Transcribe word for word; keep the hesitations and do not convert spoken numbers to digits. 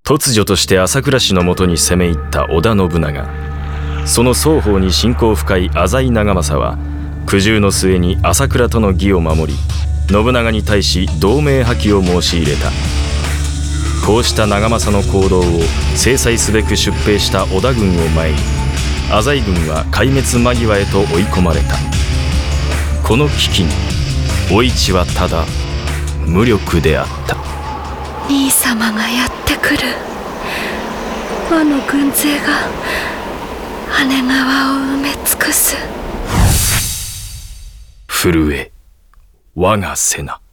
突如として朝倉氏のもとに攻め入った織田信長。その双方に親交深い浅井長政は苦渋の末に朝倉との義を守り、信長に対し同盟破棄を申し入れた。こうした長政の行動を制裁すべく出兵した織田軍を前に、浅井軍は壊滅間際へと追い込まれた。この危機にお市はただ無力であった。 兄様がやってくる。和の軍勢が羽川を埋め尽くす。 震え我が瀬名。